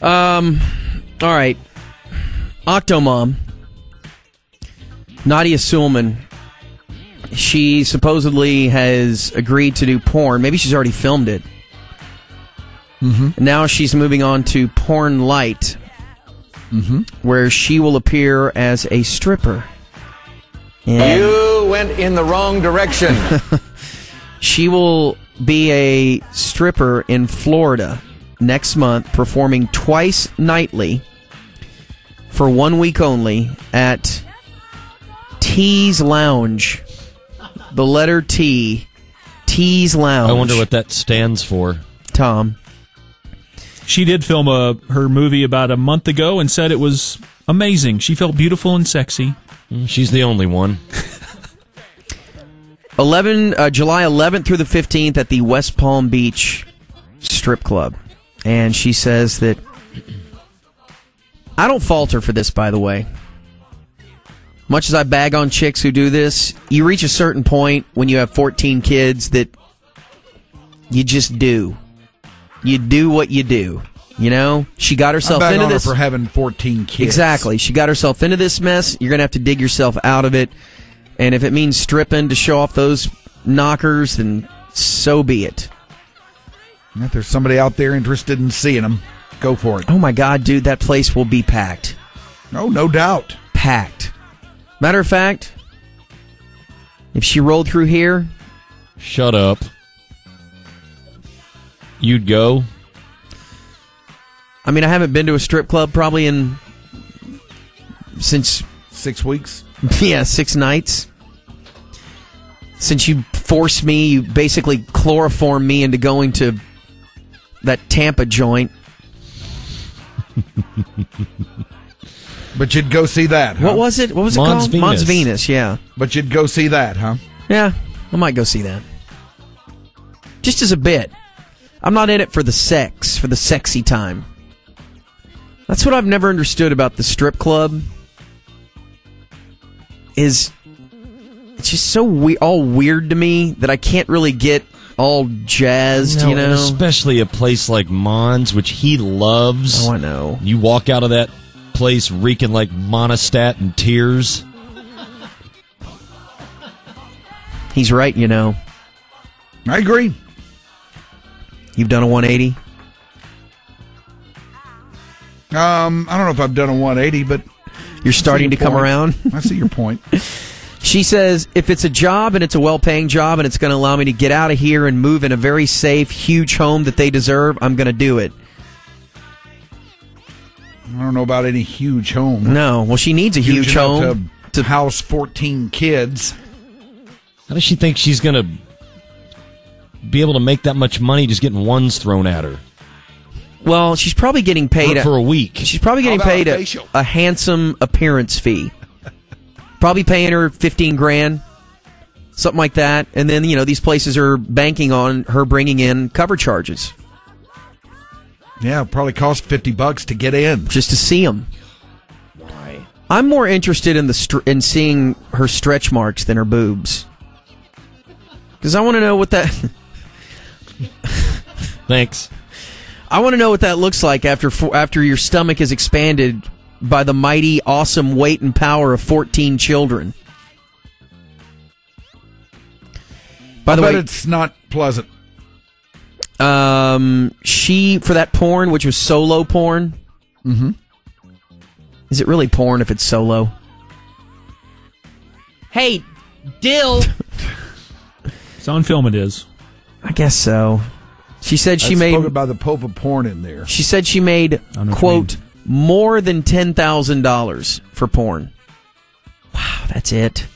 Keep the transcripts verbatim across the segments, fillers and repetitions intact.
Um, all right. Octomom, Nadia Suleman, she supposedly has agreed to do porn. Maybe she's already filmed it. Mm-hmm. Now she's moving on to Porn Light, mm-hmm. where she will appear as a stripper. And you went in the wrong direction. She will be a stripper in Florida next month, performing twice nightly for one week only at T's Lounge. The letter T, T's Lounge. I wonder what that stands for. Tom. She did film a, her movie about a month ago and said it was amazing. She felt beautiful and sexy. She's the only one. Eleven uh, July eleventh through the fifteenth at the West Palm Beach Strip Club. And she says that... I don't fault her for this, by the way. Much as I bag on chicks who do this, you reach a certain point when you have fourteen kids that you just do. You do what you do. You know? She got herself I bag into on this... her for having fourteen kids. Exactly. She got herself into this mess. You're going to have to dig yourself out of it. And if it means stripping to show off those knockers, then so be it. If there's somebody out there interested in seeing them, go for it. Oh, my God, dude, that place will be packed. No, no doubt. Packed. Matter of fact, if she rolled through here... Shut up. You'd go? I mean, I haven't been to a strip club probably in... Since... Six weeks? Yeah, six nights. Since you forced me, you basically chloroformed me into going to that Tampa joint. But you'd go see that, huh? What was it? What was it Mons called? Venus. Mons Venus, yeah. But you'd go see that, huh? Yeah, I might go see that. Just as a bit. I'm not in it for the sex, for the sexy time. That's what I've never understood about the strip club. Is it's just so we- all weird to me that I can't really get all jazzed, No, you know? especially a place like Mons, which he loves. Oh, I know. You walk out of that place reeking like Monistat and tears. He's right, you know. I agree. You've done a one eighty? Um, I don't know if I've done a one eighty, but... You're starting to come point. around? I see your point. She says, if it's a job and it's a well-paying job and it's going to allow me to get out of here and move in a very safe, huge home that they deserve, I'm going to do it. I don't know about any huge home. No. Well, she needs a huge, Huge enough home. to, to house fourteen kids. How does she think she's going to be able to make that much money just getting ones thrown at her? Well, she's probably getting paid For, for a week. She's probably getting How about paid a a, facial? a handsome appearance fee. Probably paying her fifteen grand, something like that. And then, you know, these places are banking on her bringing in cover charges Yeah, it probably cost fifty bucks to get in. just to see them. Why? I'm more interested in the str- in seeing her stretch marks than her boobs. Because I want to know what that... Thanks. I want to know what that looks like after after your stomach is expanded by the mighty, awesome weight and power of fourteen children. By the I bet way, it's not pleasant. um, she for that porn, which was solo porn. Mm-hmm. Is it really porn if it's solo? Hey, Dill. It's on film, it is. I guess so. She said she That's made. spoken by the Pope of porn in there. She said she made know what quote you more than ten thousand dollars for porn. Wow, that's it.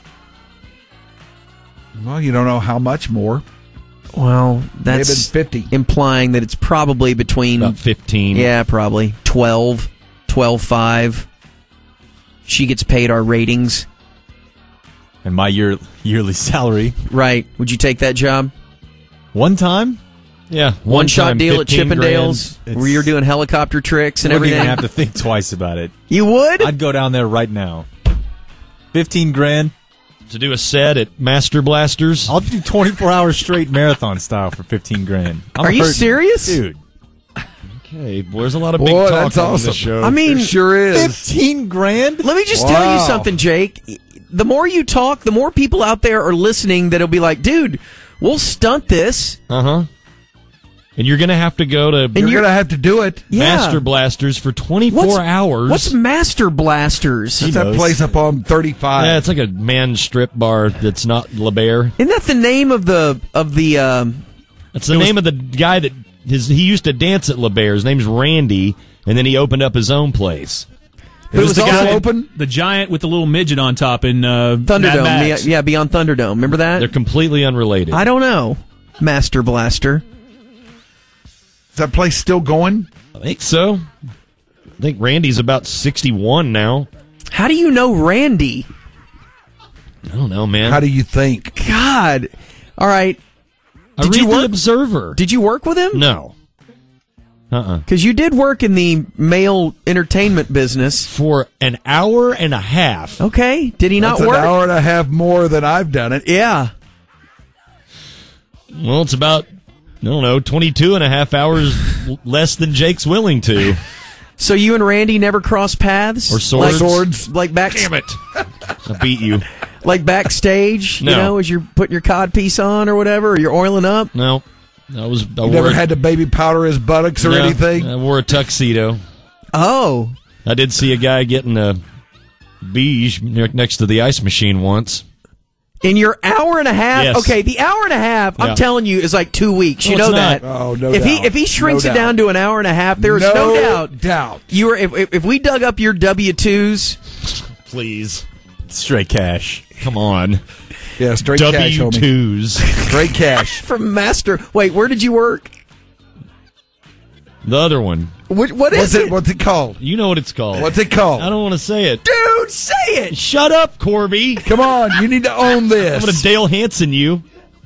Well, you don't know how much more. Well, that's Maybe fifty. implying that it's probably between About fifteen. Yeah, probably twelve, twelve five. She gets paid our ratings. And my year yearly salary. Right. Would you take that job? One time? Yeah. One, One shot time, deal at fifteen Chippendales grand. where you're doing helicopter tricks and Wouldn't everything. even have to think twice about it. You would? I'd go down there right now. Fifteen grand. To do a set at Master Blasters. I'll do twenty-four hours straight marathon style for fifteen grand. I'm Are you hurting. serious? Dude. Hey, boy, there's a lot of big Boy, talk that's on awesome. this show. I mean, It sure is. Fifteen grand. let me just tell you Wow. something, Jake. The more you talk, the more people out there are listening that'll be like, dude, we'll stunt this. uh huh. And you're gonna have to go to You're you're- going to have to do it. Yeah. Master Blasters for twenty-four What's- hours. What's Master Blasters? That's that knows. place up on thirty-five. Yeah, it's like a man strip bar that's not Le Bear. Isn't that the name of the of the? Um, That's the name of the guy that his he used to dance at Le Bear. His name's Randy, and then he opened up his own place. It was, was the also guy- open. The giant with the little midget on top in uh, Mad Thunderdome, Max. yeah, yeah, beyond Thunderdome. Remember that? They're completely unrelated. I don't know. Master Blaster. Is that place still going? I think so. I think Randy's about sixty-one now. How do you know Randy? I don't know, man. How do you think? God. All right. I did read you work- the Observer? Did you work with him? No. Uh-uh. Because you did work in the male entertainment business. For an hour and a half. Okay. Did he That's not work? an hour and a half more than I've done it. Yeah. Well, it's about, I don't know, twenty-two and a half hours l- less than Jake's willing to. So you and Randy never crossed paths? Or swords. Like, Swords. like back, Damn it. I beat you. like backstage, you No. know, as you're putting your cod piece on or whatever, or you're oiling up? No. I was. I You wore never a- had to baby powder his buttocks or no, anything? I wore a tuxedo. Oh. I did see a guy getting a beige near- next to the ice machine once. In your hour and a half? Yes. Okay, the hour and a half, Yeah. I'm telling you, is like two weeks. You No, know it's that. not. Oh, no if he doubt. if he shrinks No it down doubt. to an hour and a half, there is no, doubt. doubt. You were if, if if we dug up your W twos, Please. Straight cash. Come on. Yeah, straight cash, W homie. twos. Straight cash. from Master. Wait, where did you work? The other one. What, what is What's it? it? What's it called? You know what it's called. What's it called? I don't want to say it. Dude, say it. Shut up, Corby. Come on, you need to own I'm this. going to Dale Hansen you.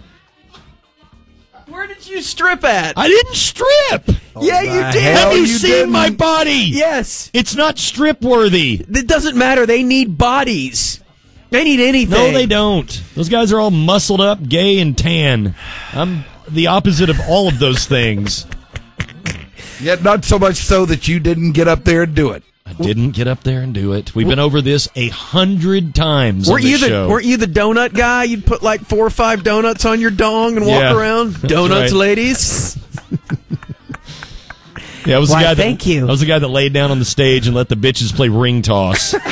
Where did you strip at? I didn't strip. yeah, you the did. hell Have you, you seen didn't. my body? Yes. It's not strip worthy. It doesn't matter. They need bodies. They need anything. No, they don't. Those guys are all muscled up, gay, and tan. I'm the opposite of all of those things. Yet not so much so that you didn't get up there and do it. I didn't get up there and do it. We've been over this a hundred times Weren't on you this the show. weren't you the donut guy? You'd put like four or five donuts on your dong and walk Yeah, around. that's Donuts, right. ladies. Yeah, I was Why, the guy that, thank you. I was the guy that laid down on the stage and let the bitches play ring toss. Put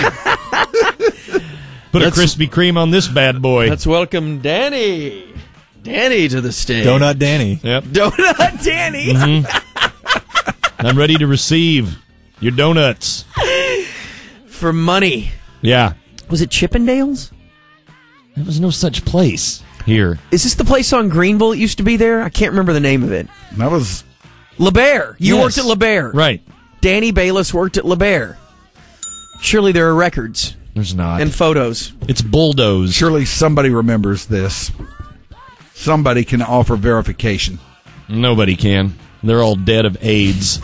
a That's- Krispy Kreme on this bad boy. Let's welcome Danny. Danny to the stage. Donut Danny. Yep. Donut Danny. I'm ready to receive your donuts. For money. Yeah. Was it Chippendales? There was no such place here. Is this the place on Greenville that used to be there? I can't remember the name of it. That was Le Bear. You Yes. worked at Le Bear. Right. Danny Bayless worked at Le Bear. Surely there are records There's not. and photos. It's bulldoze. surely somebody remembers this. Somebody can offer verification. Nobody can. They're all dead of AIDS.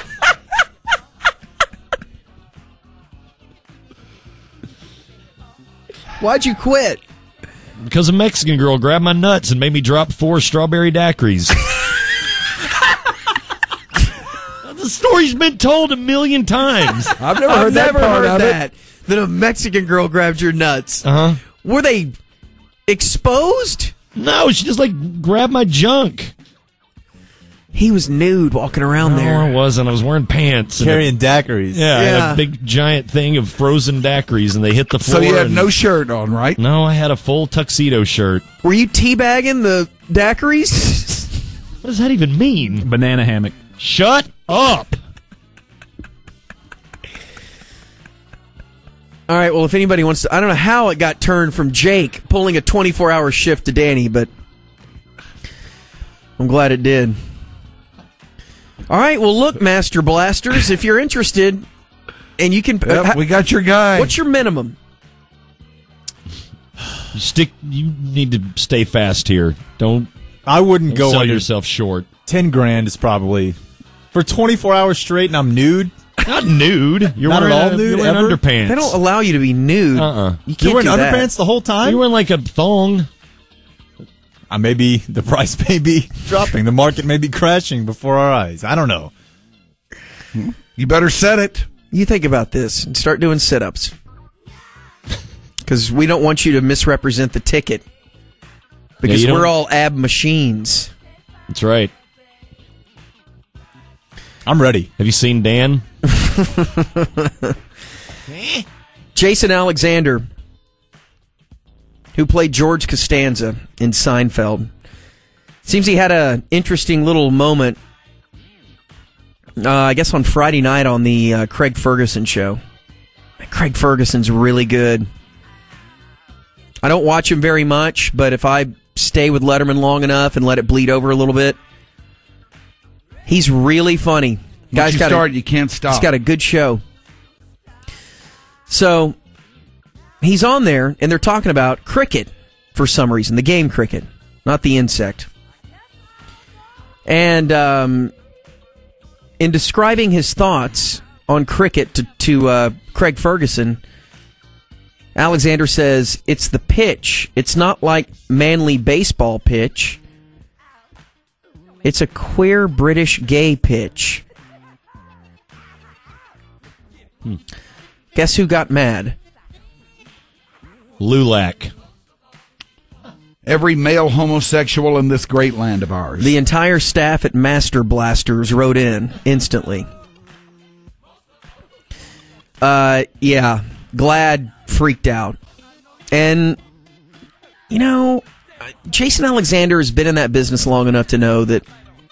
Why'd you quit? Because a Mexican girl grabbed my nuts and made me drop four strawberry daiquiris. The story's been told a million times. I've never I've heard that never part heard of that. That a Mexican girl grabbed your nuts. Uh huh. Were they exposed? No, she just like grabbed my junk. He was nude walking around No, I there. wasn't. I was wearing pants. and a- Carrying daiquiris. yeah, I had Yeah. a big giant thing of frozen daiquiris, and they hit the it. floor. So you had and- no shirt on, right? No, I had a full tuxedo shirt. Were you teabagging the daiquiris? What does that even mean? Banana hammock. Shut up. All right, well, if anybody wants to, I don't know how it got turned from Jake pulling a twenty-four hour shift to Danny, but I'm glad it did. All right, well, look, Master Blasters, if you're interested, and you can. Yep, uh, we got your guy. what's your minimum? You stick. You need to stay fast here. Don't I wouldn't go sell under yourself short. ten grand is probably for twenty-four hours straight and I'm nude. Not nude. You're Not at wearing all a- nude, You're wearing ever? underpants. They don't allow you to be nude. Uh-uh. You can't You're wearing do that. underpants the whole time? You're wearing like a thong. Uh, maybe the price may be dropping. The market may be crashing before our eyes. I don't know. You better set it. You think about this and start doing sit-ups. Because we don't want you to misrepresent the ticket. Because Yeah, you we're don't- all ab machines. That's right. I'm ready. Have you seen Dan? Jason Alexander, who played George Costanza in Seinfeld, seems he had an interesting little moment, uh, I guess on Friday night on the uh, Craig Ferguson show. Craig Ferguson's really good. I don't watch him very much, but if I stay with Letterman long enough and let it bleed over a little bit, he's really funny. Once you got start, a, you can't stop. He's got a good show. So he's on there, and they're talking about cricket for some reason, the game cricket, not the insect. And um, in describing his thoughts on cricket to, to uh, Craig Ferguson, Alexander says, it's the pitch. It's not like Manly baseball pitch. It's a queer British gay pitch. Hmm. Guess who got mad? Lulac. Every male homosexual in this great land of ours. The entire staff at Master Blasters wrote in instantly. Uh, yeah, Glad freaked out. And, you know, Jason Alexander has been in that business long enough to know that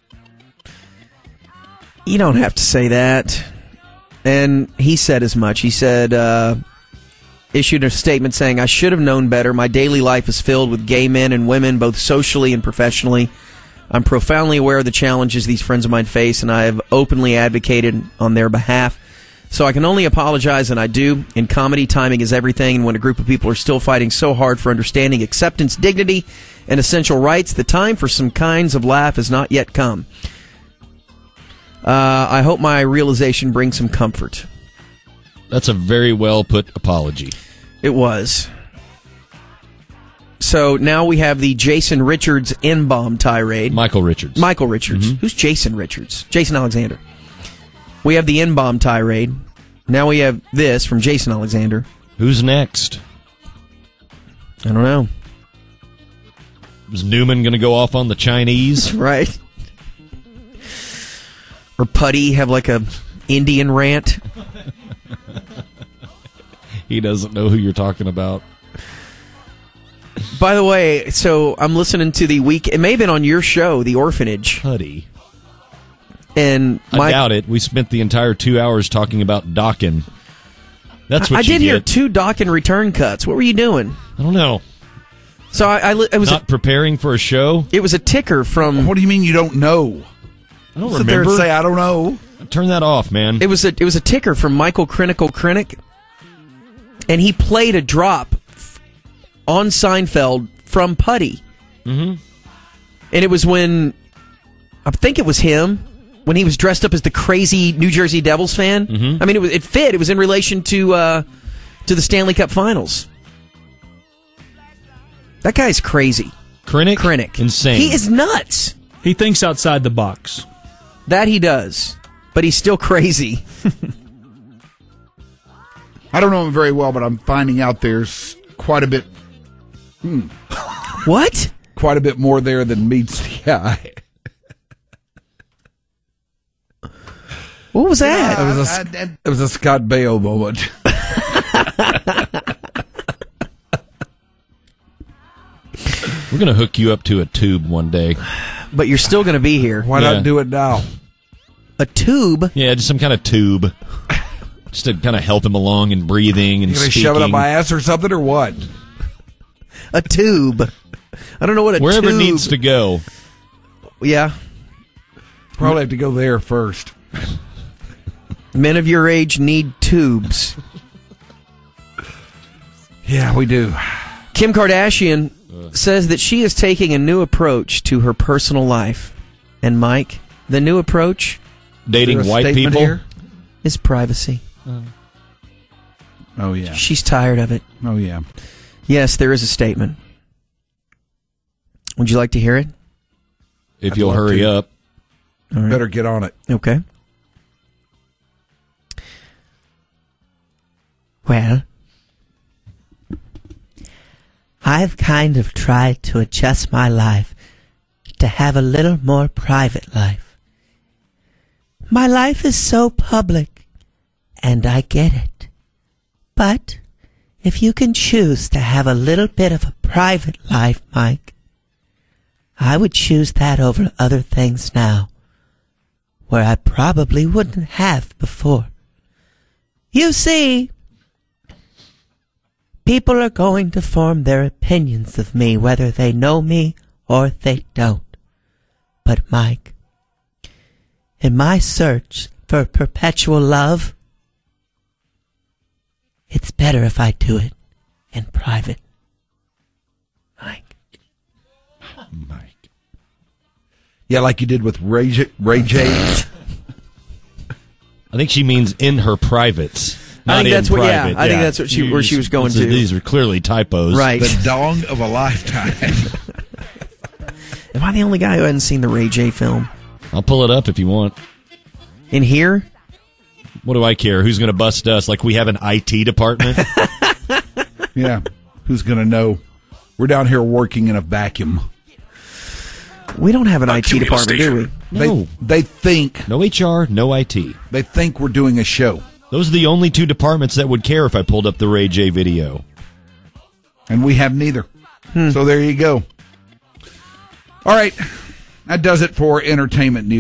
you don't have to say that. And he said as much. He said, uh, issued a statement saying, I should have known better. My daily life is filled with gay men and women, both socially and professionally. I'm profoundly aware of the challenges these friends of mine face, and I have openly advocated on their behalf. So I can only apologize, and I do. In comedy, timing is everything, and when a group of people are still fighting so hard for understanding, acceptance, dignity, and essential rights, the time for some kinds of laugh has not yet come. Uh, I hope my realization brings some comfort. That's a very well put apology. It was. So now we have the Jason Richards N-bomb tirade. Michael Richards. Michael Richards. Mm-hmm. Who's Jason Richards? Jason Alexander. We have the N-bomb tirade. Now we have this from Jason Alexander. Who's next? I don't know. Is Newman going to go off on the Chinese? Right. Or Putty have like a Indian rant. He doesn't know who you're talking about. By the way, so I'm listening to the week. It may have been on your show, The Orphanage. Putty. And I my, doubt it. We spent the entire two hours talking about Dawkin. That's what I, I you did get. hear two dock and return cuts. What were you doing? I don't know. So I, I li- it was Not a, preparing for a show? it was a ticker from. What do you mean you don't know? I don't Sit there remember. and say, I don't know. Turn that off, man. It was a it was a ticker from Michael Crinical Crinick, and he played a drop f- on Seinfeld from Putty. Mm-hmm. And it was when I think it was him when he was dressed up as the crazy New Jersey Devils fan. Mm-hmm. I mean, it was it fit. It was in relation to uh, to the Stanley Cup Finals. That guy's crazy. Krennic? Crinick, Insane. He is nuts. He thinks outside the box. That he does, but he's still crazy. I don't know him very well, but I'm finding out there's quite a bit, What? quite a bit more there than meets the eye. What was that? It was a, it was a Scott Baio moment. We're going to hook you up to a tube one day. But you're still going to be here. Why Yeah. not do it now? A tube? Yeah, just some kind of tube. Just to kind of help him along in breathing and You gonna speaking. shove it up my ass or something, or what? A tube. I don't know what a Wherever tube... it needs to go. Yeah. Probably have to go there first. Men of your age need tubes. Yeah, we do. Kim Kardashian says that she is taking a new approach to her personal life. And Mike, the new approach Dating Is there a white statement people. here? is privacy. Oh yeah. She's tired of it. Oh yeah. Yes, there is a statement. Would you like to hear it? If I'd you'll love hurry to. up. All right. Better get on it. Okay. Well, I've kind of tried to adjust my life to have a little more private life. My life is so public, and I get it. But if you can choose to have a little bit of a private life, Mike, I would choose that over other things now, where I probably wouldn't have before. You see, people are going to form their opinions of me whether they know me or they don't. But Mike, in my search for perpetual love, it's better if I do it in private. Mike. Mike. Yeah, like you did with Ray J. Ray J. I think she means in her privates. I Not think that's in what. Yeah, private. I think that's what she, where she was going So to. These are clearly typos. Right. The dong of a lifetime. Am I the only guy who hadn't seen the Ray J film? I'll pull it up if you want. In here? What do I care? Who's going to bust us? Like we have an I T department? Yeah. Who's going to know? We're down here working in a vacuum. We don't have an I T department, do we? No. They, they think No H R, no I T. they think we're doing a show. Those are the only two departments that would care if I pulled up the Ray J video. And we have neither. So there you go. All right. That does it for entertainment news.